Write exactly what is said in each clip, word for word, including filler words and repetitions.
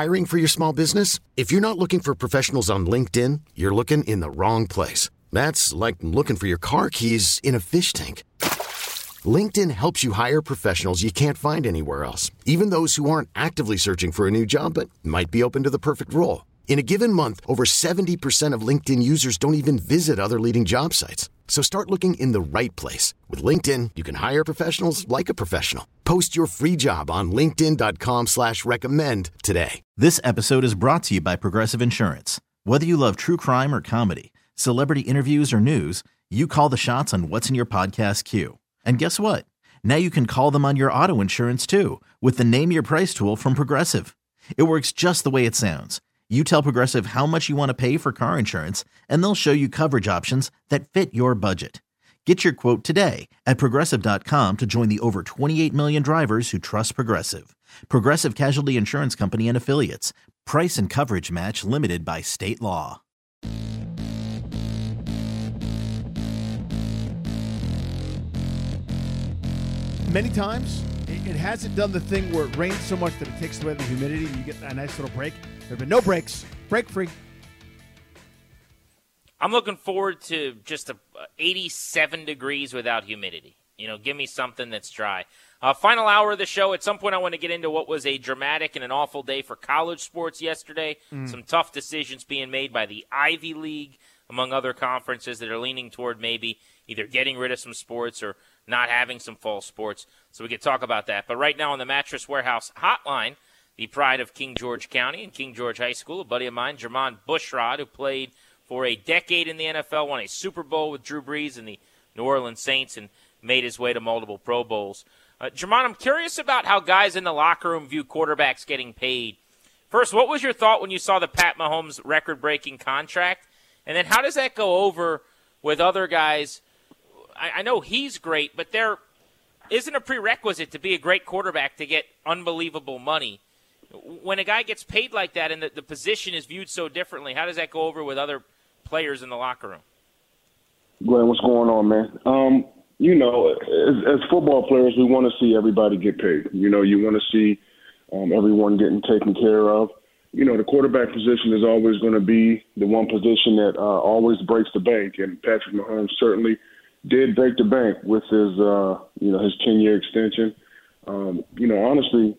Hiring for your small business? If you're not looking for professionals on LinkedIn, you're looking in the wrong place. That's like looking for your car keys in a fish tank. LinkedIn helps you hire professionals you can't find anywhere else, even those who aren't actively searching for a new job but might be open to the perfect role. In a given month, over seventy percent of LinkedIn users don't even visit other leading job sites. So start looking in the right place. With LinkedIn, you can hire professionals like a professional. Post your free job on linkedin dot com slash recommend today. This episode is brought to you by Progressive Insurance. Whether you love true crime or comedy, celebrity interviews or news, you call the shots on what's in your podcast queue. And guess what? Now you can call them on your auto insurance too with the Name Your Price tool from Progressive. It works just the way it sounds. You tell Progressive how much you want to pay for car insurance, and they'll show you coverage options that fit your budget. Get your quote today at progressive dot com to join the over twenty-eight million drivers who trust Progressive. Progressive Casualty Insurance Company and Affiliates. Price and coverage match limited by state law. Many times, it, it hasn't done the thing where it rains so much that it takes away the humidity and you get a nice little break. There have been no breaks. Break free. I'm looking forward to just a eighty-seven degrees without humidity. You know, give me something that's dry. Uh, final hour of the show. At some point, I want to get into what was a dramatic and an awful day for college sports yesterday. Mm. Some tough decisions being made by the Ivy League, among other conferences that are leaning toward maybe either getting rid of some sports or not having some fall sports. So we could talk about that. But right now on the Mattress Warehouse hotline, the pride of King George County and King George High School, a buddy of mine, Jermon Bushrod, who played for a decade in the N F L, won a Super Bowl with Drew Brees and the New Orleans Saints, and made his way to multiple Pro Bowls. Uh, Jermon, I'm curious about how guys in the locker room view quarterbacks getting paid. First, what was your thought when you saw the Pat Mahomes record-breaking contract? And then how does that go over with other guys? I, I know he's great, but there isn't a prerequisite to be a great quarterback to get unbelievable money. When a guy gets paid like that and the, the position is viewed so differently, how does that go over with other players in the locker room? Glenn, what's going on, man? Um, you know, as, as football players, we want to see everybody get paid. You know, you want to see um, everyone getting taken care of. You know, the quarterback position is always going to be the one position that uh, always breaks the bank, and Patrick Mahomes certainly did break the bank with his, uh, you know, his ten-year extension. Um, you know, honestly,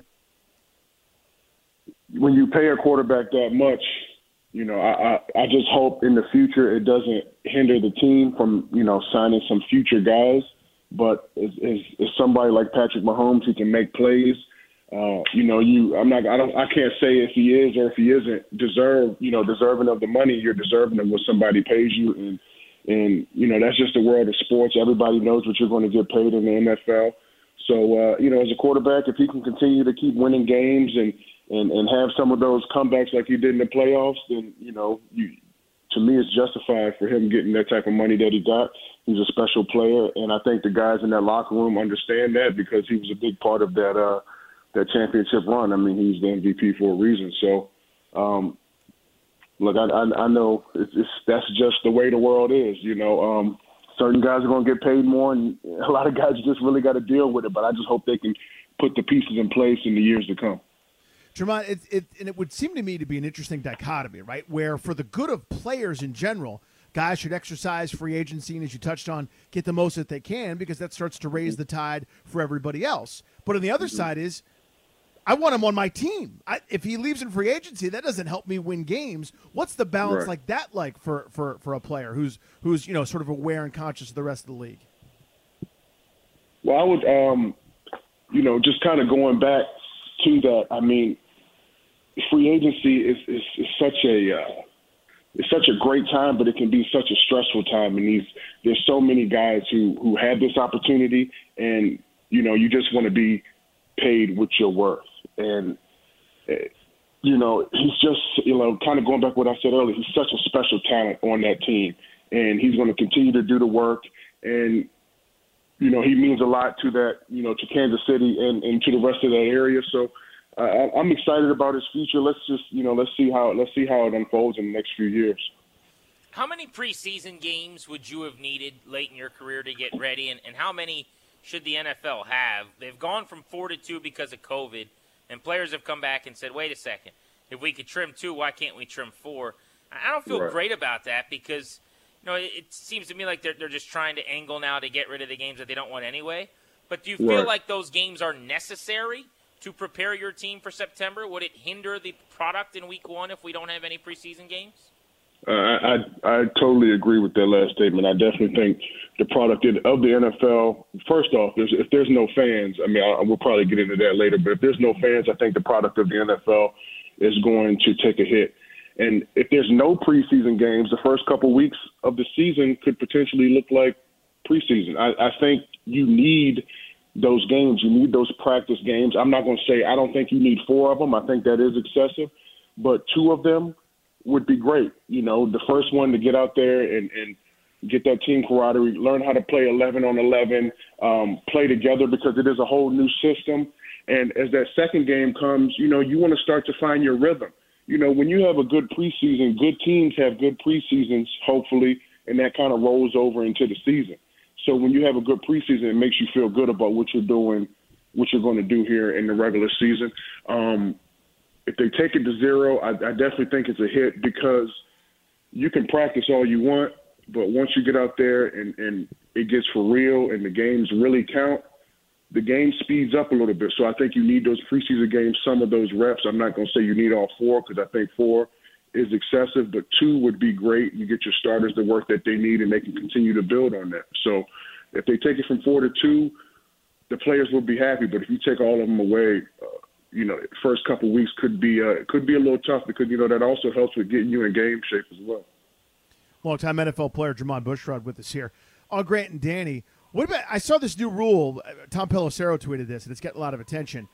when you pay a quarterback that much, you know, I, I, I just hope in the future it doesn't hinder the team from, you know, signing some future guys. But as, as, as somebody like Patrick Mahomes who can make plays, uh, you know, you I'm not I don't I can't say if he is or if he isn't deserve you know deserving of the money. You're deserving of what somebody pays you, and and you know that's just the world of sports. Everybody knows what you're going to get paid in the N F L. So uh, you know, as a quarterback, if he can continue to keep winning games and And, and have some of those comebacks like he did in the playoffs, then, you know, you, to me it's justified for him getting that type of money that he got. He's a special player, and I think the guys in that locker room understand that because he was a big part of that uh, that championship run. I mean, he's the M V P for a reason. So, um, look, I, I, I know it's, it's, that's just the way the world is. You know, um, certain guys are going to get paid more, and a lot of guys just really got to deal with it. But I just hope they can put the pieces in place in the years to come. Jermon, it, it, and it would seem to me to be an interesting dichotomy, right, where for the good of players in general, guys should exercise free agency and, as you touched on, get the most that they can because that starts to raise the tide for everybody else. But on the other side is, I want him on my team. I, if he leaves in free agency, that doesn't help me win games. What's the balance right. like that like for, for, for a player who's, who's you know, sort of aware and conscious of the rest of the league? Well, I would, um, you know, just kind of going back to that, I mean, free agency is, is, is such a uh, it's such a great time, but it can be such a stressful time. And these there's so many guys who who had this opportunity, and you know you just want to be paid what you're worth. And uh, you know he's just you know kind of going back to what I said earlier. He's such a special talent on that team, and he's going to continue to do the work. And you know he means a lot to that you know to Kansas City and, and to the rest of that area. So. Uh, I'm excited about his future. Let's just, you know, let's see how let's see how it unfolds in the next few years. How many preseason games would you have needed late in your career to get ready, and, and how many should the N F L have? They've gone from four to two because of COVID. And players have come back and said, wait a second, if we could trim two, why can't we trim four? I don't feel right. great about that because, you know, it, it seems to me like they're, they're just trying to angle now to get rid of the games that they don't want anyway. But do you feel right. like those games are necessary to prepare your team for September? Would it hinder the product in week one if we don't have any preseason games? Uh, I I totally agree with that last statement. I definitely think the product of the N F L, first off, there's, if there's no fans, I mean, I, we'll probably get into that later, but if there's no fans, I think the product of the N F L is going to take a hit. And if there's no preseason games, the first couple weeks of the season could potentially look like preseason. I, I think you need those games. You need those practice games. I'm not going to say I don't think you need four of them. I think that is excessive. But two of them would be great. You know, the first one to get out there and, and get that team camaraderie, learn how to play eleven on eleven, um, play together because it is a whole new system. And as that second game comes, you know, you want to start to find your rhythm. You know, when you have a good preseason, good teams have good preseasons, hopefully, and that kind of rolls over into the season. So when you have a good preseason, it makes you feel good about what you're doing, what you're going to do here in the regular season. Um, if they take it to zero, I, I definitely think it's a hit because you can practice all you want, but once you get out there and, and it gets for real and the games really count, the game speeds up a little bit. So I think you need those preseason games, some of those reps. I'm not going to say you need all four because I think four is excessive, but two would be great. You get your starters the work that they need, and they can continue to build on that. So if they take it from four to two, the players will be happy. But if you take all of them away, uh, you know, first couple of weeks could be uh, could be a little tough because, you know, that also helps with getting you in game shape as well. Longtime N F L player Jermon Bushrod with us here on Grant and Danny. What about, I saw this new rule. Tom Pelissero tweeted this, and it's getting a lot of attention.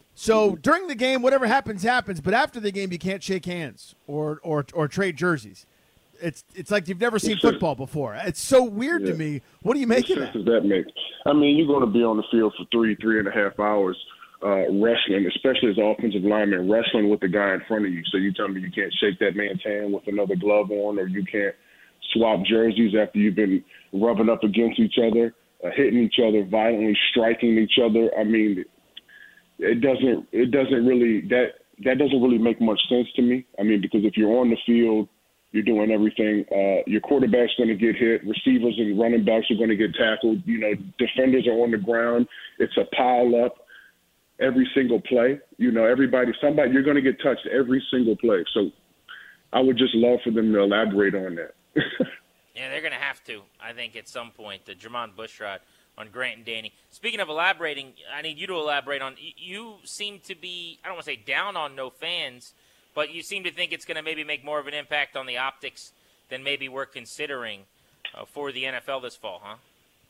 So during the game, whatever happens, happens. But after the game, you can't shake hands or or or trade jerseys. It's it's like you've never seen football before. It's so weird yeah. to me. What do you make of that? Does that make? I mean, you're going to be on the field for three, three and a half hours uh, wrestling, especially as an offensive lineman, wrestling with the guy in front of you. So you tell me you can't shake that man's hand with another glove on, or you can't swap jerseys after you've been rubbing up against each other, uh, hitting each other, violently striking each other. I mean, it doesn't it doesn't really that that doesn't really make much sense to me. I mean, because if you're on the field, you're doing everything. Uh, your quarterback's going to get hit. Receivers and running backs are going to get tackled. You know, defenders are on the ground. It's a pile up every single play. You know, everybody, somebody, you're going to get touched every single play. So I would just love for them to elaborate on that. Yeah, they're going to have to, I think, at some point. The Jermon Bushrod on Grant and Danny. Speaking of elaborating, I need you to elaborate on, you seem to be, I don't want to say down on no fans, but you seem to think it's going to maybe make more of an impact on the optics than maybe we're considering uh, for the N F L this fall, huh?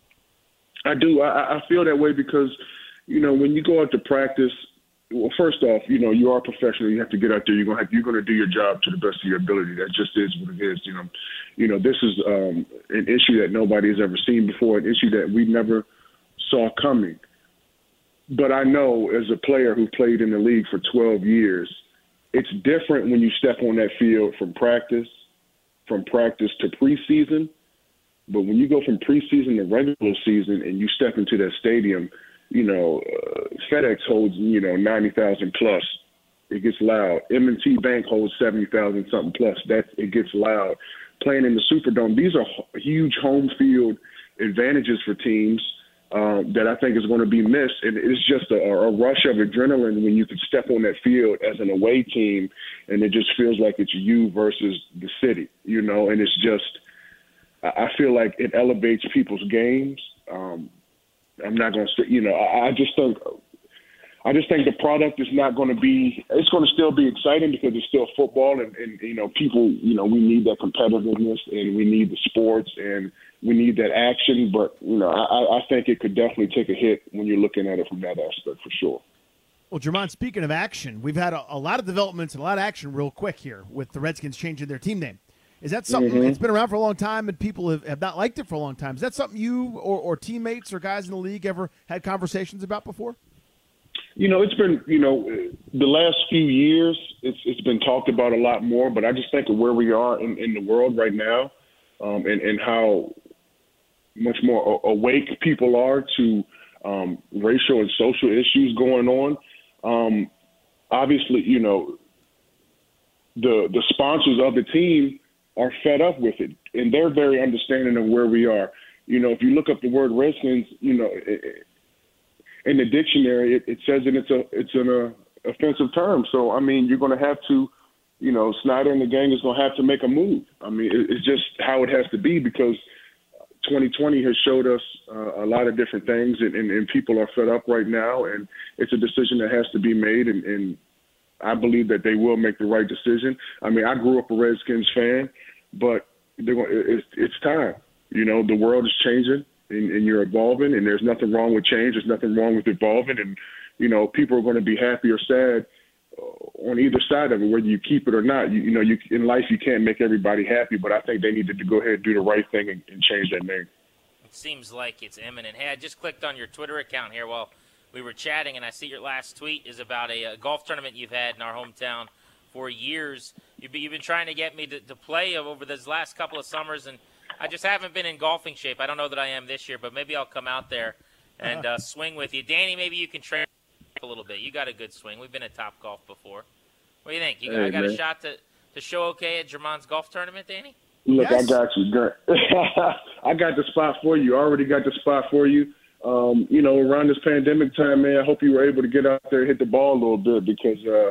I do. I, I feel that way because, you know, when you go out to practice, well, first off, you know, you are a professional. You have to get out there. You're going to have, you're going to do your job to the best of your ability. That just is what it is. You know, you know, this is um, an issue that nobody has ever seen before, an issue that we never saw coming. But I know as a player who played in the league for twelve years, it's different when you step on that field from practice, from practice to preseason. But when you go from preseason to regular season and you step into that stadium, you know, uh, FedEx holds, you know, ninety thousand plus. It gets loud. M and T Bank holds seventy thousand something plus. That it gets loud. Playing in the Superdome, these are huge home field advantages for teams uh, that I think is going to be missed. And it's just a, a rush of adrenaline when you can step on that field as an away team, and it just feels like it's you versus the city, you know. And it's just, I feel like it elevates people's games. Um, I'm not going to say, you know, I, I just think, I just think the product is not going to be, it's going to still be exciting because it's still football and, and, you know, people, you know, we need that competitiveness and we need the sports and we need that action. But, you know, I, I think it could definitely take a hit when you're looking at it from that aspect for sure. Well, Jermon, speaking of action, we've had a, a lot of developments and a lot of action real quick here with the Redskins changing their team name. Is that something mm-hmm. it's been around for a long time and people have, have not liked it for a long time? Is that something you or, or teammates or guys in the league ever had conversations about before? You know, it's been, you know, the last few years, it's it's been talked about a lot more, but I just think of where we are in, in the world right now um, and, and how much more awake people are to um, racial and social issues going on. Um, obviously, you know, the the sponsors of the team are fed up with it, and they're very understanding of where we are. You know, if you look up the word Redskins, you know, it, in the dictionary, it, it says that it's a it's an uh, offensive term. So, I mean, you're going to have to, you know, Snyder and the gang is going to have to make a move. I mean, it, it's just how it has to be because twenty twenty has showed us uh, a lot of different things, and, and, and people are fed up right now, and it's a decision that has to be made, and, and I believe that they will make the right decision. I mean, I grew up a Redskins fan, but they're going, it's, it's time. You know, the world is changing, and, and you're evolving, and there's nothing wrong with change. There's nothing wrong with evolving, and, you know, people are going to be happy or sad uh, on either side of it, whether you keep it or not. You, you know, you, in life you can't make everybody happy, but I think they needed to go ahead and do the right thing and, and change that name. It seems like it's imminent. Hey, I just clicked on your Twitter account here while we were chatting, and I see your last tweet is about a, a golf tournament you've had in our hometown for years. You've been, you've been trying to get me to, to play over those last couple of summers, and I just haven't been in golfing shape. I don't know that I am this year, but maybe I'll come out there and uh, swing with you. Danny, maybe you can train a little bit. You got a good swing. We've been at Top Golf before. What do you think? You hey, I got man. a shot to, to show okay at Jermon's golf tournament, Danny? Look, Yes. I got you. I got the spot for you. I already got the spot for you. Um, you know, around this pandemic time, man, I hope you were able to get out there and hit the ball a little bit because, uh,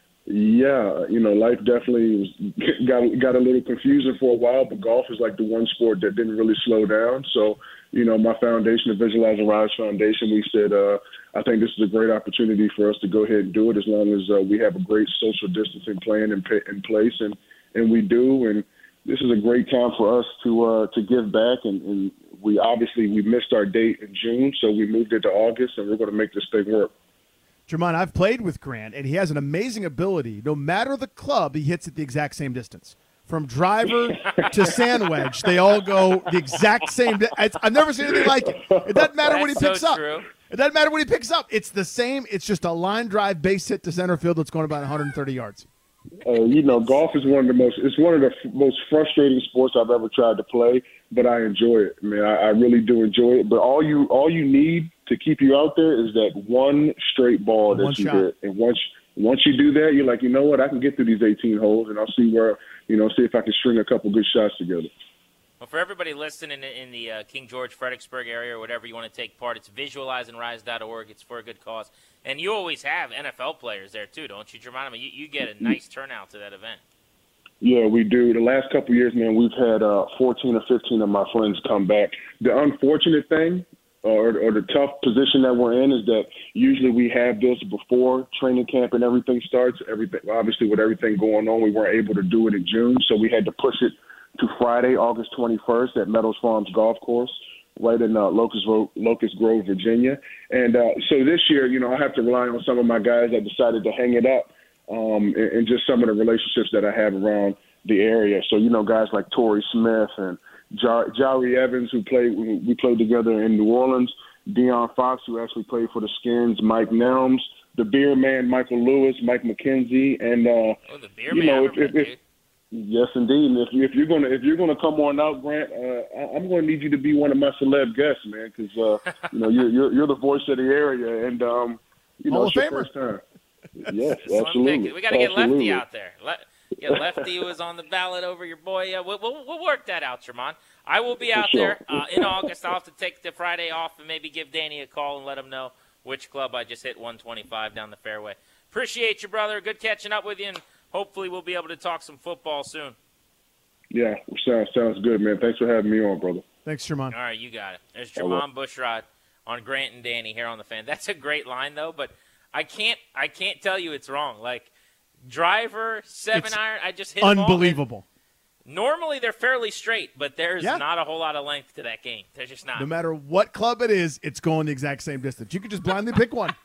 yeah, you know, life definitely was, got got a little confusing for a while, but golf is like the one sport that didn't really slow down. So, you know, my foundation, the Visualize and Rise Foundation, we said, uh, I think this is a great opportunity for us to go ahead and do it as long as uh, we have a great social distancing plan in, in place, and, and we do. And this is a great time for us to uh, to give back, and, and we obviously we missed our date in June, so we moved it to August, and we're going to make this thing work. Jermon, I've played with Grant, and he has an amazing ability. No matter the club, he hits it the exact same distance. From driver to sand wedge, they all go the exact same. Di- I've never seen anything like it. It doesn't matter what he That's picks so up. true. It doesn't matter what he picks up. It's the same. It's just a line drive base hit to center field that's going about one hundred thirty yards. Uh, you know, golf is one of the most, it's one of the f- most frustrating sports I've ever tried to play, but I enjoy it, man. I, I really do enjoy it. But all you, all you need to keep you out there is that one straight ball that One you shot. hit. And once, once you do that, you're like, you know what, I can get through these eighteen holes and I'll see where, you know, see if I can string a couple good shots together. Well, for everybody listening in, in the uh, King George, Fredericksburg area or whatever you want to take part, it's visualize and rise dot org. It's for a good cause. And you always have N F L players there, too, don't you, Jermon? I mean, you, you get a nice turnout to that event. Yeah, we do. The last couple of years, man, we've had uh, fourteen or fifteen of my friends come back. The unfortunate thing or, or the tough position that we're in is that usually we have this before training camp and everything starts. Everything, obviously, with everything going on, we weren't able to do it in June, so we had to push it to Friday, August twenty-first at Meadows Farms Golf Course, right in uh, Locust, Ro- Locust Grove, Virginia. And uh, so this year, you know, I have to rely on some of my guys that decided to hang it up um, and, and just some of the relationships that I have around the area. So, you know, guys like Torrey Smith and Jar- Jari Evans, who played, we played together in New Orleans, Deion Fox, who actually played for the Skins, Mike Nelms, the beer man, Michael Lewis, Mike McKenzie, and, uh, Oh, the beer you man. know, I if, remember, if, if, yes, indeed. And if, if you're gonna if you're gonna come on out, Grant, uh, I- I'm gonna need you to be one of my celeb guests, man, because uh, you know you're, you're you're the voice of the area, and um, you know Hall it's of your Famer. first time. Yes, Slim absolutely. pickings. We got to get Lefty Absolutely. out there. Le- get Lefty was on the ballot over your boy. Uh, we'll, we'll, we'll work that out, Jermon. I will be For out sure. there uh, in August. I'll have to take the Friday off and maybe give Danny a call and let him know which club I just hit one twenty-five down the fairway. Appreciate you, brother. Good catching up with you, and hopefully we'll be able to talk some football soon. Yeah, sounds sounds good, man. Thanks for having me on, brother. Thanks, Jermon. All right, you got it. There's All Jermon right. Bushrod on Grant and Danny here on the Fan. That's a great line, though, but I can't I can't tell you it's wrong. Like, driver, seven It's iron, I just hit them all. Unbelievable. Normally they're fairly straight, but there's Yeah. not a whole lot of length to that game. There's just not. No matter what club it is, it's going the exact same distance. You can just blindly pick one.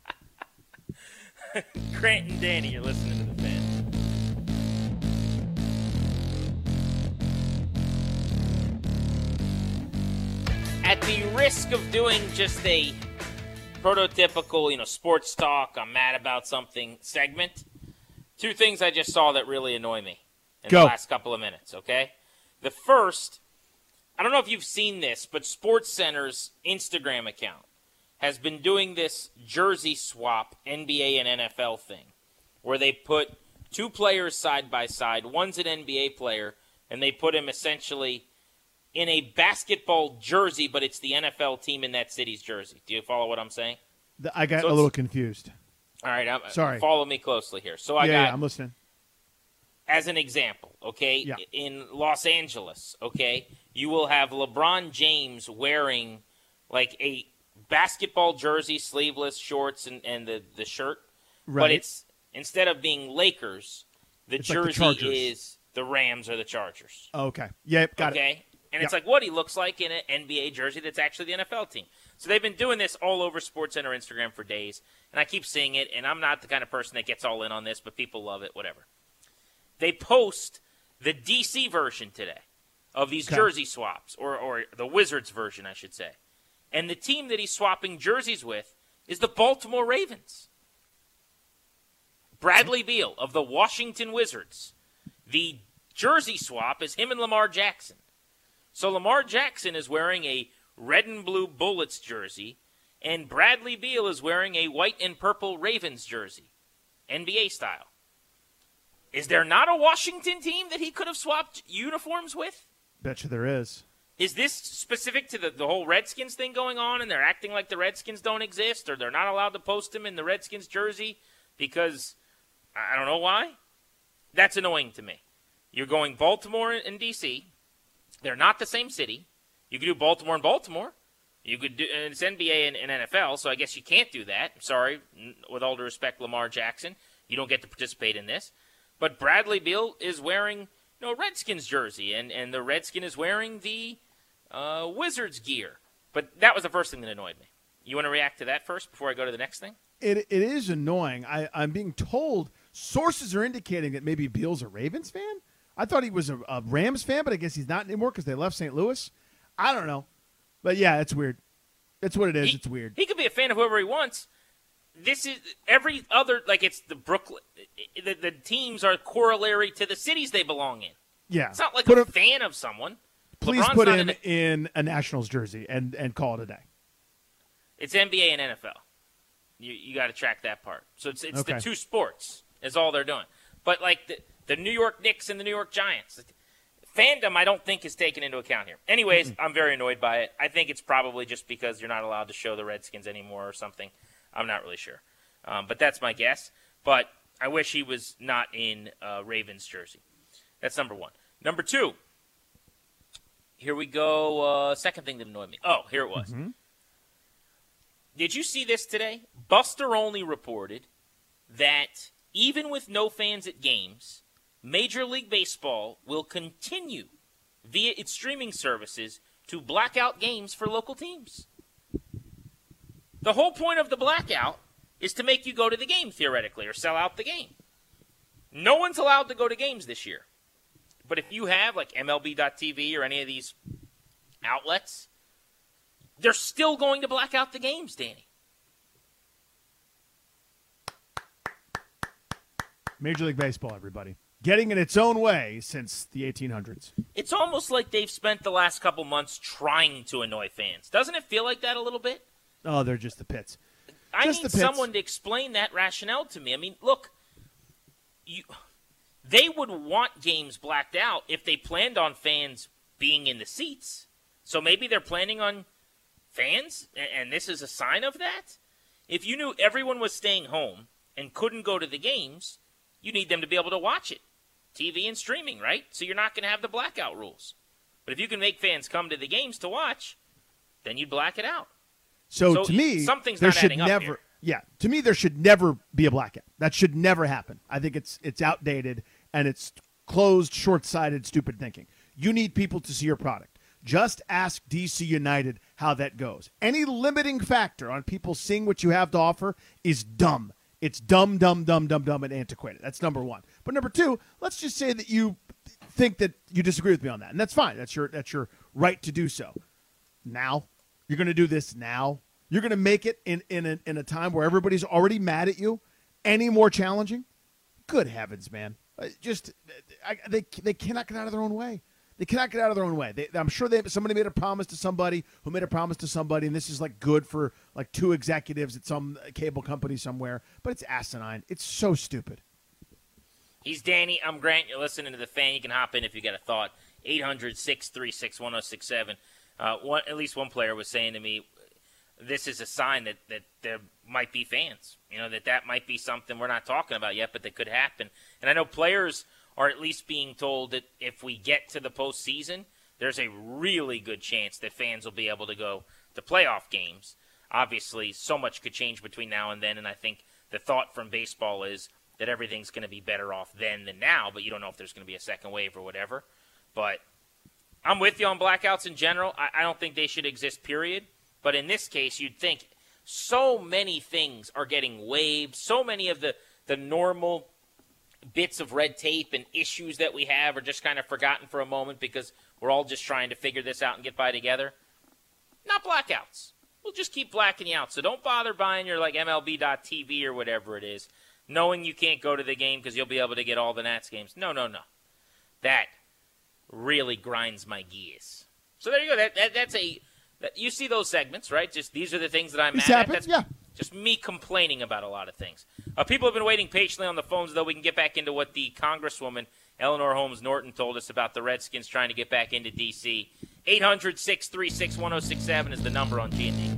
Grant and Danny, you're listening to the Fan. At the risk of doing just a prototypical, you know, sports talk, I'm mad about something segment, two things I just saw that really annoy me in Go. the last couple of minutes, okay? The first, I don't know if you've seen this, but SportsCenter's Instagram account has been doing this jersey swap N B A and N F L thing. where they put two players side by side. One's an N B A player, and they put him essentially in a basketball jersey, but it's the N F L team in that city's jersey. Do you follow what I'm saying? The, I got So a little confused. All right, I'm, Sorry. follow me closely here. So I yeah, got, yeah, I'm listening. as an example, okay, Yeah. in Los Angeles, okay, you will have LeBron James wearing like a basketball jersey, sleeveless shorts, and, and the, the shirt. Right. But it's instead of being Lakers, the It's like the jersey Chargers. is the Rams or the Chargers. Okay. Yep, got okay? it. And it's Yeah. like what he looks like in an N B A jersey that's actually the N F L team. So they've been doing this all over SportsCenter Instagram for days, and I keep seeing it, and I'm not the kind of person that gets all in on this, but people love it, whatever. They post the D C version today of these Okay. jersey swaps, or, or the Wizards version, I should say. And the team that he's swapping jerseys with is the Baltimore Ravens. Bradley Beal of the Washington Wizards. The jersey swap is him and Lamar Jackson. So Lamar Jackson is wearing a red and blue Bullets jersey, and Bradley Beal is wearing a white and purple Ravens jersey, N B A style. Is there not a Washington team that he could have swapped uniforms with? Bet you there is. Is this specific to the, the whole Redskins thing going on, and they're acting like the Redskins don't exist, or they're not allowed to post him in the Redskins jersey because I don't know why? That's annoying to me. You're going Baltimore and D C. They're not the same city. You could do Baltimore and Baltimore. You could do, and it's N B A and, and N F L, so I guess you can't do that. I'm sorry, with all due respect, Lamar Jackson, you don't get to participate in this. But Bradley Beal is wearing, you know, a Redskins jersey, and, and the Redskin is wearing the uh, Wizards gear. But that was the first thing that annoyed me. You want to react to that first before I go to the next thing? It it is annoying. I, I'm being told sources are indicating that maybe Beal's a Ravens fan. I thought he was a, a Rams fan, but I guess he's not anymore because they left Saint Louis. I don't know. But, yeah, it's weird. That's what it is. He, it's weird. He could be a fan of whoever he wants. This is every other, like it's the Brooklyn, the, the teams are corollary to the cities they belong in. Yeah. It's not like Put a him- fan of someone. Please LeBron's put not him an- in a Nationals jersey and, and call it a day. It's N B A and N F L. You you got to track that part. So it's it's Okay. the two sports is all they're doing. But like the, the New York Knicks and the New York Giants, fandom I don't think is taken into account here. Anyways, mm-hmm. I'm very annoyed by it. I think it's probably just because you're not allowed to show the Redskins anymore or something. I'm not really sure. Um, but that's my guess. But I wish he was not in uh, Ravens jersey. That's number one. Number two. Here we go. Uh, second thing that annoyed me. Oh, here it was. Mm-hmm. Did you see this today? Buster Olney reported that even with no fans at games, Major League Baseball will continue via its streaming services to black out games for local teams. The whole point of the blackout is to make you go to the game, theoretically, or sell out the game. No one's allowed to go to games this year. But if you have, like, M L B dot T V or any of these outlets, they're still going to black out the games, Danny. Major League Baseball, everybody. Getting in its own way since the eighteen hundreds. It's almost like they've spent the last couple months trying to annoy fans. Doesn't it feel like that a little bit? Oh, they're just the pits. I Just need the pits. someone to explain that rationale to me. I mean, look, you, they would want games blacked out if they planned on fans being in the seats. So maybe they're planning on fans, and this is a sign of that. If you knew everyone was staying home and couldn't go to the games, you need them to be able to watch it. T V and streaming, right? So you're not going to have the blackout rules. But if you can make fans come to the games to watch, then you black it out. So, So to me, something's there not should adding up never. here. Yeah, to me, there should never be a blackout. That should never happen. I think it's it's outdated and it's closed, short-sighted, stupid thinking. You need people to see your product. Just ask D C United how that goes. Any limiting factor on people seeing what you have to offer is dumb. It's dumb, dumb, dumb, dumb, dumb, and antiquated. That's number one. But number two, let's just say that you think that you disagree with me on that, and that's fine. That's your that's your right to do so. Now, you're going to do this now. You're going to make it in in a, in a time where everybody's already mad at you. Any more challenging? Good heavens, man! Uh, Just I, they they cannot get out of their own way. They cannot get out of their own way. They, I'm sure they somebody made a promise to somebody who made a promise to somebody, and this is like good for like two executives at some cable company somewhere. But it's asinine. It's so stupid. He's Danny. I'm Grant. You're listening to The Fan. You can hop in if you got a thought. eight hundred, six three six, one oh six seven. Uh, one, at least one player was saying to me, this is a sign that, that there might be fans. You know, that that might be something we're not talking about yet, but that could happen. And I know players are at least being told that if we get to the postseason, there's a really good chance that fans will be able to go to playoff games. Obviously, so much could change between now and then, and I think the thought from baseball is that everything's going to be better off then than now, but you don't know if there's going to be a second wave or whatever. But I'm with you on blackouts in general. I, I don't think they should exist, period. But in this case, you'd think so many things are getting waived, so many of the, the normal bits of red tape and issues that we have are just kind of forgotten for a moment because we're all just trying to figure this out and get by together. Not blackouts. We'll just keep blacking you out. So don't bother buying your like M L B dot T V or whatever it is, knowing you can't go to the game because you'll be able to get all the Nats games. No, no, no. That really grinds my gears. So there you go. That, that That's a... That, you see those segments, right? Just these are the things that I'm This mad happens, at. That's yeah. just me complaining about a lot of things. Uh, people have been waiting patiently on the phones, though. We can get back into what the Congresswoman, Eleanor Holmes Norton, told us about the Redskins trying to get back into D C eight hundred, six three six, one oh six seven is the number on G and D.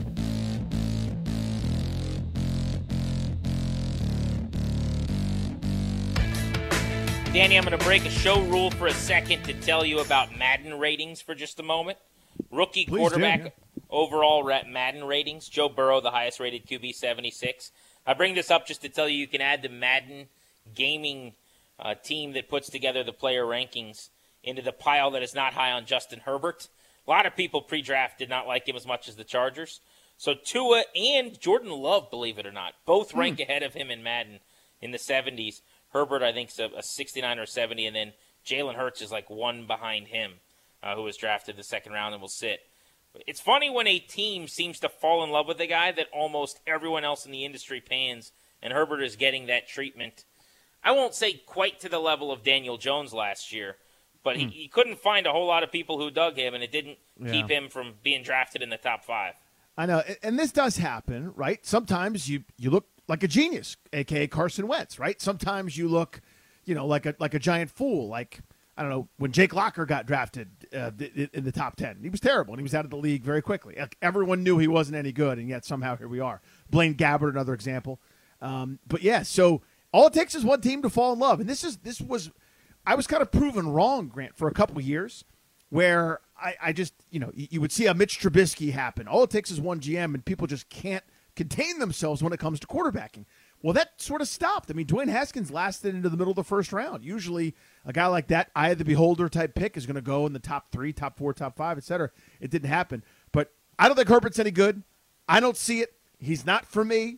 Danny, I'm going to break a show rule for a second to tell you about Madden ratings for just a moment. Rookie Please quarterback do, yeah. overall Madden ratings. Joe Burrow, the highest rated Q B, seventy-six. I bring this up just to tell you you can add the Madden gaming uh, team that puts together the player rankings into the pile that is not high on Justin Herbert. A lot of people pre-draft did not like him as much as the Chargers. So Tua and Jordan Love, believe it or not, both rank mm. ahead of him in Madden in the seventies. Herbert, I think, is a, a sixty-nine or seventy, and then Jalen Hurts is like one behind him, uh, who was drafted the second round and will sit. It's funny when a team seems to fall in love with a guy that almost everyone else in the industry pans, and Herbert is getting that treatment. I won't say quite to the level of Daniel Jones last year, but mm. he, he couldn't find a whole lot of people who dug him, and it didn't yeah. keep him from being drafted in the top five. I know, and this does happen, right? Sometimes you, you look like a genius, a k a. Carson Wentz, right? Sometimes you look, you know, like a like a giant fool, like, I don't know, when Jake Locker got drafted uh, in the top ten. He was terrible, and he was out of the league very quickly. Everyone knew he wasn't any good, and yet somehow here we are. Blaine Gabbert, another example. Um, but, yeah, so all it takes is one team to fall in love. And this is this was – I was kind of proven wrong, Grant, for a couple of years where I, I just – you know, you, you would see a Mitch Trubisky happen. All it takes is one G M, and people just can't contain themselves when it comes to quarterbacking. Well, that sort of stopped. I mean, Dwayne Haskins lasted into the middle of the first round. Usually a guy like that, eye of the beholder type pick, is going to go in the top three, top four, top five, et cetera. It didn't happen. But I don't think Herbert's any good. I don't see it. He's not for me.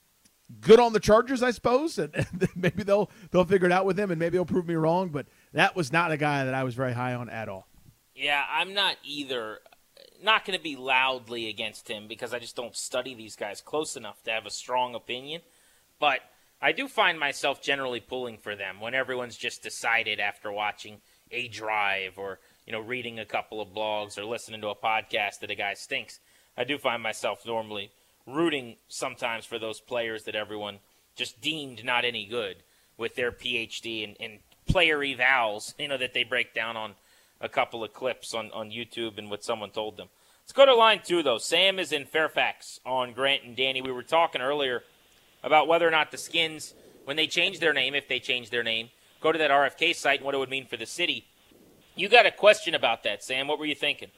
Good on the Chargers, I suppose. And, and maybe they'll they'll figure it out with him, and maybe he'll prove me wrong. But that was not a guy that I was very high on at all. Yeah, I'm not either. Not going to be loudly against him because I just don't study these guys close enough to have a strong opinion. But I do find myself generally pulling for them when everyone's just decided after watching a drive or, you know, reading a couple of blogs or listening to a podcast that a guy stinks. I do find myself normally rooting sometimes for those players that everyone just deemed not any good with their P H D and, and player evals, you know, that they break down on a couple of clips on, on YouTube and what someone told them. Let's go to line two, though. Sam is in Fairfax on Grant and Danny. We were talking earlier about whether or not the Skins, when they change their name, if they change their name, go to that R F K site and what it would mean for the city. You got a question about that, Sam. What were you thinking?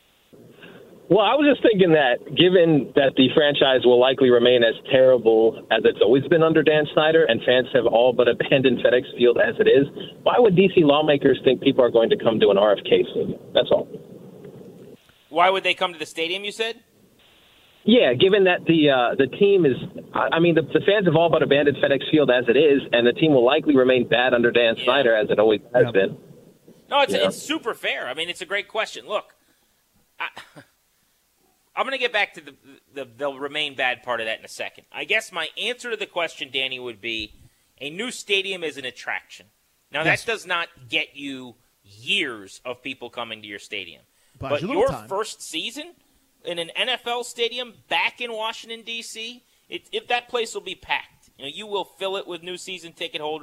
Well, I was just thinking that given that the franchise will likely remain as terrible as it's always been under Dan Snyder and fans have all but abandoned FedEx Field as it is, why would D C lawmakers think people are going to come to an R F K stadium? That's all. Why would they come to the stadium, you said? Yeah, given that the uh, the team is – I mean, the, the fans have all but abandoned FedEx Field as it is, and the team will likely remain bad under Dan yeah. Snyder as it always has yeah. been. No, it's, yeah. it's super fair. I mean, it's a great question. Look, I, I'm going to get back to the, the they'll remain bad part of that in a second. I guess my answer to the question, Danny, would be a new stadium is an attraction. Now, yes. that does not get you years of people coming to your stadium. But, but your, your time. first season – in an N F L stadium back in Washington, D C, it, it, that place will be packed. You know, you will fill it with new season ticket holders.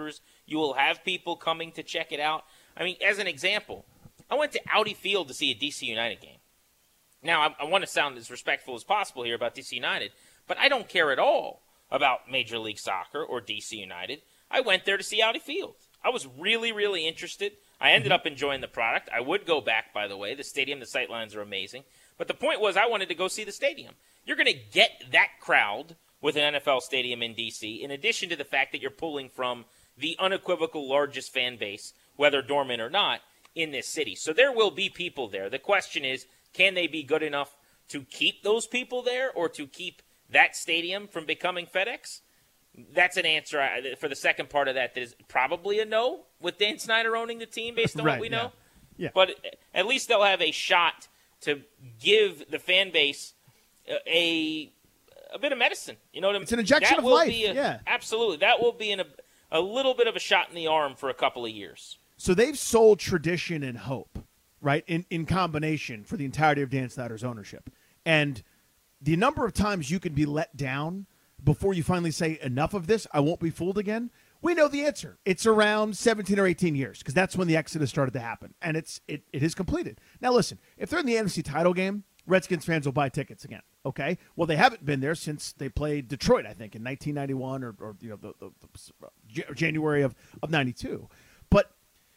You will have people coming to check it out. I mean, as an example, I went to Audi Field to see a D C United game. Now, I, I want to sound as respectful as possible here about D C United, but I don't care at all about Major League Soccer or D C United. I went there to see Audi Field. I was really, really interested. I ended up enjoying the product. I would go back, by the way. The stadium, the sightlines are amazing. But the point was I wanted to go see the stadium. You're going to get that crowd with an N F L stadium in D C, in addition to the fact that you're pulling from the unequivocal largest fan base, whether dormant or not, in this city. So there will be people there. The question is, can they be good enough to keep those people there or to keep that stadium from becoming FedEx? That's an answer for the second part of that that is probably a no with Dan Snyder owning the team based on right, what we yeah. know. Yeah. But at least they'll have a shot to give the fan base a a bit of medicine. You know what I mean? It's an injection that of will life. Be a, yeah. Absolutely. That will be in a, a little bit of a shot in the arm for a couple of years. So they've sold tradition and hope, right, in, in combination for the entirety of Dan Snyder's ownership. And the number of times you can be let down before you finally say enough of this, I won't be fooled again, we know the answer. It's around seventeen or eighteen years because that's when the exodus started to happen. And it's it, it is completed. Now, listen, if they're in the N F C title game, Redskins fans will buy tickets again, okay? Well, they haven't been there since they played Detroit, I think, in nineteen ninety-one or, or you know, the, the, the January of, of ninety-two. But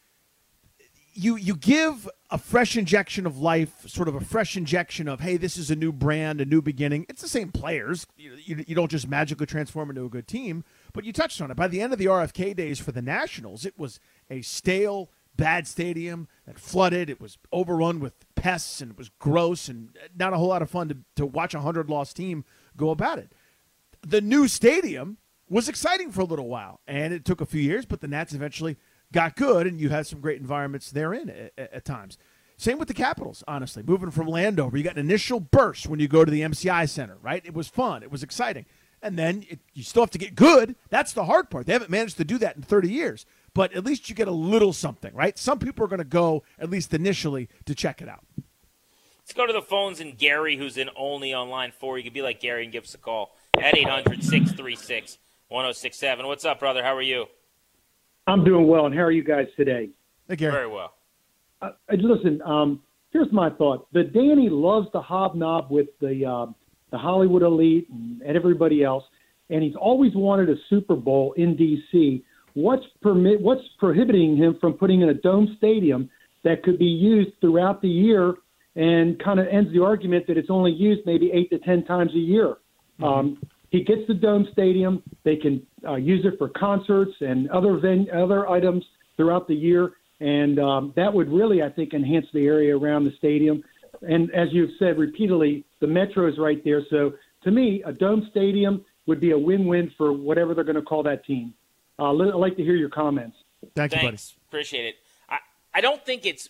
you you give a fresh injection of life, sort of a fresh injection of, hey, this is a new brand, a new beginning. It's the same players. You, you, you don't just magically transform into a good team, but you touched on it. By the end of the R F K days for the Nationals, it was a stale, bad stadium that flooded. It was overrun with pests, and it was gross and not a whole lot of fun to, to watch a hundred-loss team go about it. The new stadium was exciting for a little while, and it took a few years, but the Nats eventually got good, and you had some great environments therein at, at, at times. Same with the Capitals, honestly. Moving from Landover, you got an initial burst when you go to the M C I Center, right? It was fun. It was exciting. And then it, you still have to get good. That's the hard part. They haven't managed to do that in thirty years. But at least you get a little something, right? Some people are going to go, at least initially, to check it out. Let's go to the phones, and Gary, who's in only on line four. You can be like Gary and give us a call at eight hundred, six three six, one oh six seven. What's up, brother? How are you? I'm doing well, and how are you guys today? Hey, Gary. Very well. Uh, listen, um, here's my thought. The Danny loves to hobnob with the uh, the Hollywood elite and, and everybody else, and he's always wanted a Super Bowl in D C. What's permit? What's prohibiting him from putting in a dome stadium that could be used throughout the year, and kind of ends the argument that it's only used maybe eight to ten times a year? Mm-hmm. Um, he gets the dome stadium. They can uh, use it for concerts and other ven- other items throughout the year. And um, that would really, I think, enhance the area around the stadium. And as you've said repeatedly, the Metro is right there. So to me, a dome stadium would be a win-win for whatever they're going to call that team. Uh, I'd like to hear your comments. Thank you, buddy. Thanks. Appreciate it. I, I don't think it's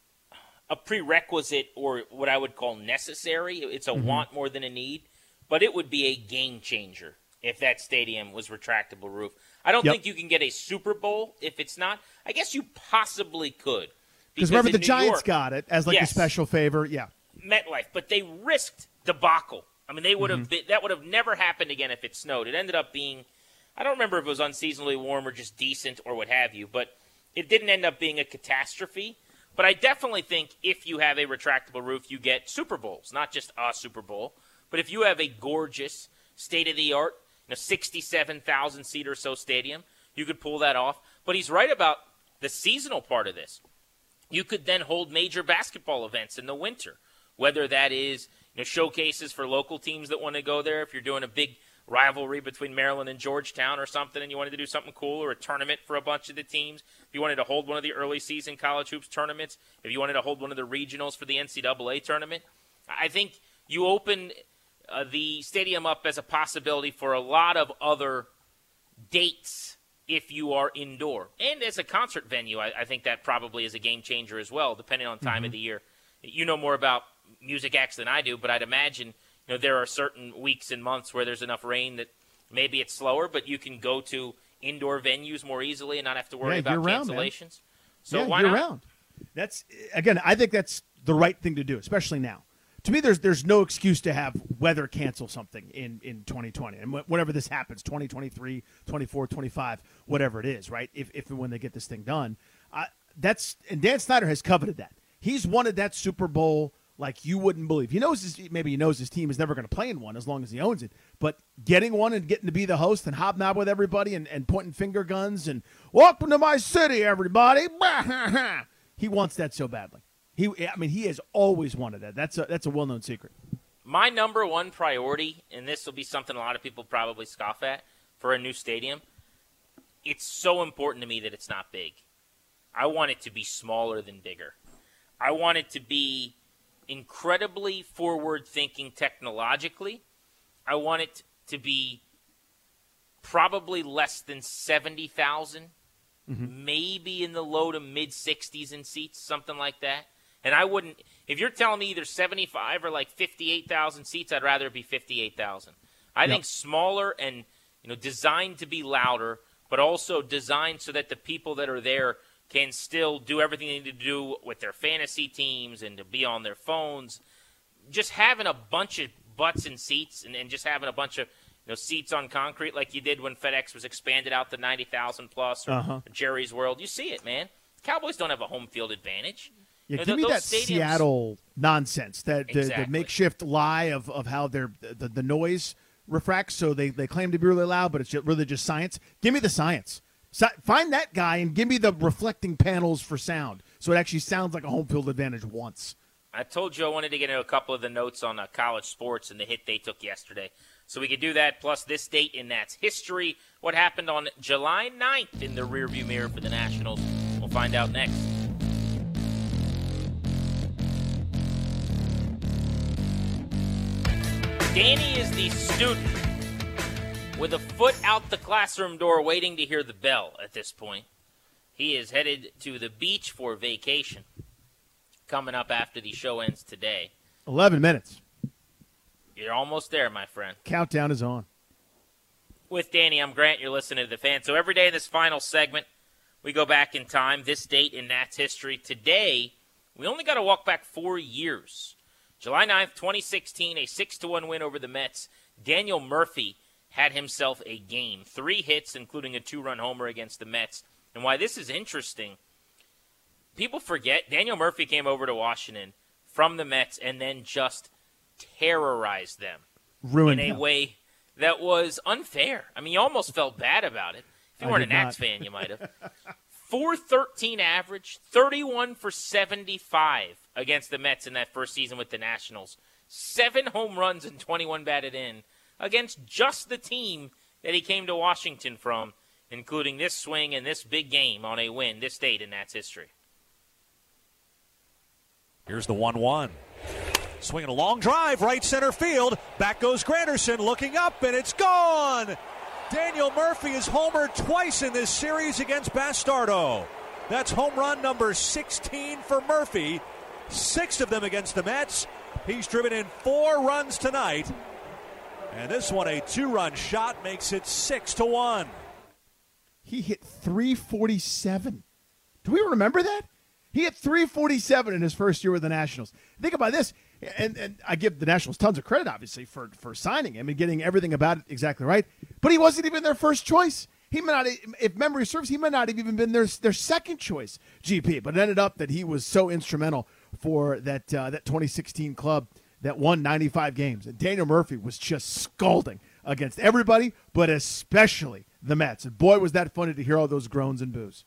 a prerequisite or what I would call necessary. It's a mm-hmm. want more than a need. But it would be a game changer if that stadium was retractable roof. I don't yep. think you can get a Super Bowl if it's not. I guess you possibly could. Because remember, the New Giants York, got it as like yes, a special favor. Yeah. MetLife. But they risked debacle. I mean, they would have mm-hmm. been, that would have never happened again if it snowed. It ended up being, I don't remember if it was unseasonably warm or just decent or what have you, but it didn't end up being a catastrophe. But I definitely think if you have a retractable roof, you get Super Bowls, not just a Super Bowl. But if you have a gorgeous, state-of-the-art, you know, sixty-seven thousand seat or so stadium, you could pull that off. But he's right about the seasonal part of this. You could then hold major basketball events in the winter, whether that is, you know, showcases for local teams that want to go there. If you're doing a big rivalry between Maryland and Georgetown or something and you wanted to do something cool, or a tournament for a bunch of the teams, if you wanted to hold one of the early season college hoops tournaments, if you wanted to hold one of the regionals for the N C double A tournament, I think you open uh, the stadium up as a possibility for a lot of other dates if you are indoor. And as a concert venue, I, I think that probably is a game changer as well, depending on time mm-hmm. of the year. You know more about music acts than I do, but I'd imagine, you know, there are certain weeks and months where there's enough rain that maybe it's slower, but you can go to indoor venues more easily and not have to worry yeah, about round, cancellations. Man. So yeah, why year not? Round. That's again, I think that's the right thing to do, especially now, to me, there's there's no excuse to have weather cancel something in, in twenty twenty. And whenever this happens, twenty twenty-three, twenty-four, twenty-five, whatever it is, right? If, if and when they get this thing done. Uh, that's and Dan Snyder has coveted that. He's wanted that Super Bowl like you wouldn't believe. He knows his, maybe he knows his team is never going to play in one as long as he owns it. But getting one and getting to be the host and hobnob with everybody and, and pointing finger guns and welcome to my city, everybody. He wants that so badly. He, I mean, he has always wanted that. That's a that's a well-known secret. My number one priority, and this will be something a lot of people probably scoff at for a new stadium, it's so important to me that it's not big. I want it to be smaller than bigger. I want it to be incredibly forward-thinking technologically. I want it to be probably less than seventy thousand, mm-hmm. maybe in the low to mid-sixties in seats, something like that. And I wouldn't – if you're telling me either seventy-five or like fifty-eight thousand seats, I'd rather it be fifty-eight thousand. I yep. think smaller and, you know, designed to be louder, but also designed so that the people that are there can still do everything they need to do with their fantasy teams and to be on their phones. Just having a bunch of butts in seats and, and just having a bunch of you know seats on concrete like you did when FedEx was expanded out to ninety thousand plus or uh-huh. Jerry's World. You see it, man. Cowboys don't have a home field advantage. Yeah, you know, give th- me that stadiums... Seattle nonsense, that the, exactly. the makeshift lie of, of how they're, the, the noise refracts, so they, they claim to be really loud, but it's just, really just science. Give me the science. So, find that guy and give me the reflecting panels for sound, so it actually sounds like a home field advantage once. I told you I wanted to get into a couple of the notes on uh, college sports and the hit they took yesterday. So we could do that, plus this date in that's history. What happened on July ninth in the rearview mirror for the Nationals? We'll find out next. Danny is the student with a foot out the classroom door waiting to hear the bell at this point. He is headed to the beach for vacation. Coming up after the show ends today. Eleven minutes. You're almost there, my friend. Countdown is on. With Danny, I'm Grant. You're listening to The Fan. So every day in this final segment, we go back in time. This date in Nats history. Today, we only got to walk back four years. July ninth, twenty sixteen, a six to one win over the Mets. Daniel Murphy had himself a game. Three hits, including a two-run homer against the Mets. And why this is interesting, people forget Daniel Murphy came over to Washington from the Mets and then just terrorized them. Ruined in a him. way that was unfair. I mean, you almost felt bad about it. If you I weren't a did not. Nats fan, you might have. four thirteen average, thirty-one for seventy-five against the Mets in that first season with the Nationals. Seven home runs and twenty-one batted in against just the team that he came to Washington from, including this swing and this big game on a win this date in Nats history. Here's the one one. Swinging a long drive, right center field. Back goes Granderson, looking up, and it's gone! Daniel Murphy has homered twice in this series against Bastardo. That's home run number sixteen for Murphy. Six of them against the Mets. He's driven in four runs tonight. And this one, a two-run shot, makes it six to one. He hit three forty-seven. Do we remember that? He hit three forty-seven in his first year with the Nationals. Think about this, and, and I give the Nationals tons of credit, obviously, for, for signing him and getting everything about it exactly right. But he wasn't even their first choice. He may not, if memory serves, he might not have even been their their second choice G P. But it ended up that he was so instrumental for that uh, that twenty sixteen club that won ninety-five games. And Daniel Murphy was just scalding against everybody, but especially the Mets. And boy, was that funny to hear all those groans and boos.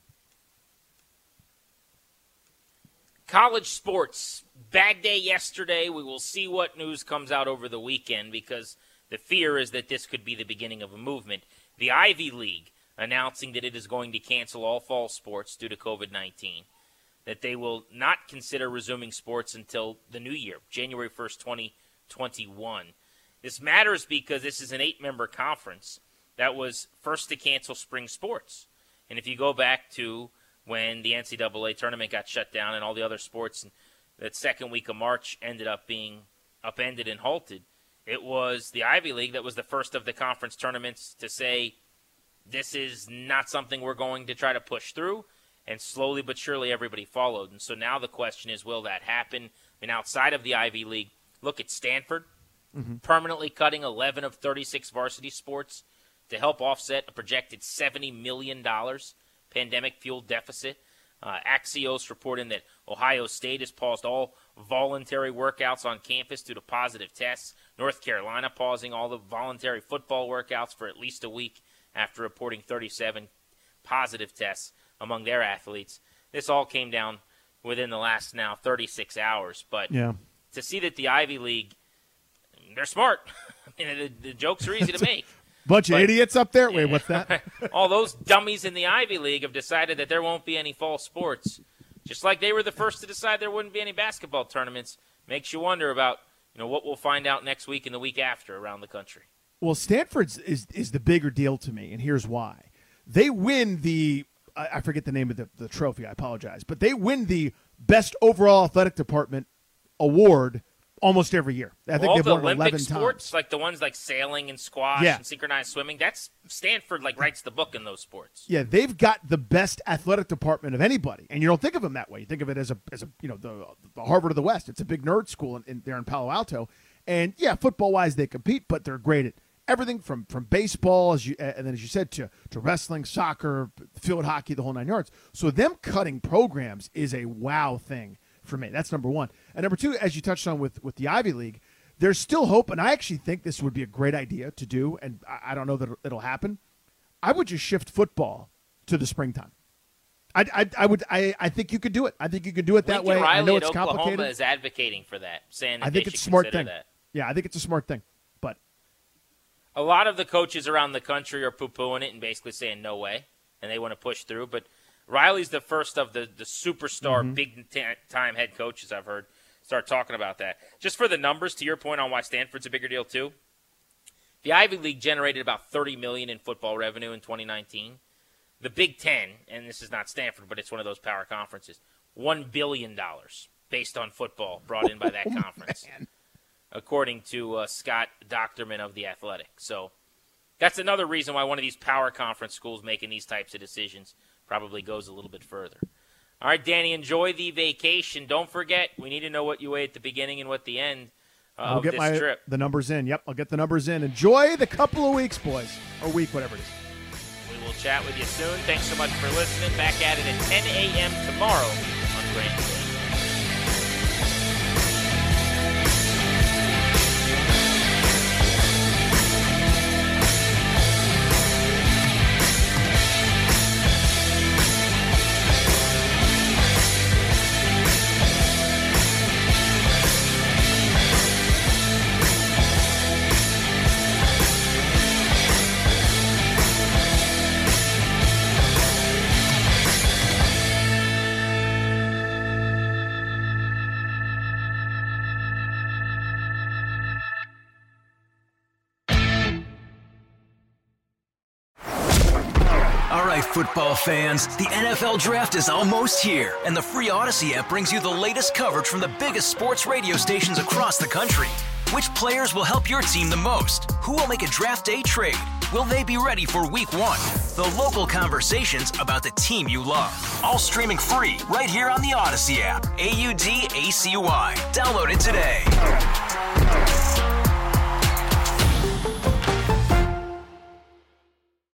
College sports. Bad day yesterday. We will see what news comes out over the weekend because the fear is that this could be the beginning of a movement. The Ivy League announcing that it is going to cancel all fall sports due to covid nineteen, that they will not consider resuming sports until the new year, January first, twenty twenty-one. This matters because this is an eight-member conference that was first to cancel spring sports. And if you go back to when the N C double A tournament got shut down and all the other sports, that second week of March ended up being upended and halted, it was the Ivy League that was the first of the conference tournaments to say, this is not something we're going to try to push through, and slowly but surely everybody followed. And so now the question is, will that happen? I mean, outside of the Ivy League, Look at Stanford, mm-hmm. permanently cutting eleven of thirty-six varsity sports to help offset a projected seventy million dollars pandemic-fueled deficit. Uh, Axios reporting that Ohio State has paused all voluntary workouts on campus due to positive tests. North Carolina pausing all the voluntary football workouts for at least a week after reporting thirty-seven positive tests among their athletes. This all came down within the last now thirty-six hours. But yeah. to see that the Ivy League, they're smart. I mean, the, the jokes are easy to make. Bunch but, of idiots up there. Wait, what's that? All those dummies in the Ivy League have decided that there won't be any fall sports. Just like they were the first to decide there wouldn't be any basketball tournaments. Makes you wonder about, you know, what we'll find out next week and the week after around the country. Well, Stanford's is is the bigger deal to me, and here's why. They win the I, I forget the name of the, the trophy, I apologize, but they win the best overall athletic department award almost every year. I think all they've the won Olympic eleven sports, times. like the ones like sailing and squash yeah. and synchronized swimming, that's Stanford like writes the book in those sports. Yeah, they've got the best athletic department of anybody, and you don't think of them that way. You think of it as a as a you know the, the Harvard of the West. It's a big nerd school in, in there in Palo Alto, and yeah, football wise they compete, but they're great at everything from from baseball as you and then as you said to to wrestling, soccer, field hockey, the whole nine yards. So them cutting programs is a wow thing for me. That's number one. And number two, as you touched on with with the Ivy League, there's still hope, and I actually think this would be a great idea to do, and I, I don't know that it'll, it'll happen. I would just shift football to the springtime. I, I, I would. I, I think you could do it. I think you could do it that Lincoln way. Riley I know at it's Oklahoma complicated. is advocating for that, saying that I think they it's a should smart consider thing. that. Yeah, I think it's a smart thing. But a lot of the coaches around the country are poo-pooing it and basically saying no way, and they want to push through. But Riley's the first of the, the superstar, Mm-hmm. big-time head coaches I've heard start talking about that. Just for the numbers, to your point on why Stanford's a bigger deal too, the Ivy League generated about thirty million dollars in football revenue in twenty nineteen. The Big Ten, and this is not Stanford, but it's one of those power conferences, one billion dollars based on football brought in by that oh, conference, man. according to uh, Scott Docterman of The Athletic. So that's another reason why one of these power conference schools making these types of decisions probably goes a little bit further. All right, Danny, enjoy the vacation. Don't forget, we need to know what you weigh at the beginning and what the end uh, I'll of get this my, trip. the numbers in. Yep, I'll get the numbers in. Enjoy the couple of weeks, boys. Or week, whatever it is. We will chat with you soon. Thanks so much for listening. Back at it at ten a.m. tomorrow on Grand Today. Football fans, the N F L Draft is almost here, and the free Odyssey app brings you the latest coverage from the biggest sports radio stations across the country. Which players will help your team the most? Who will make a draft day trade? Will they be ready for week one? The local conversations about the team you love. All streaming free right here on the Odyssey app. A U D A C Y. Download it today.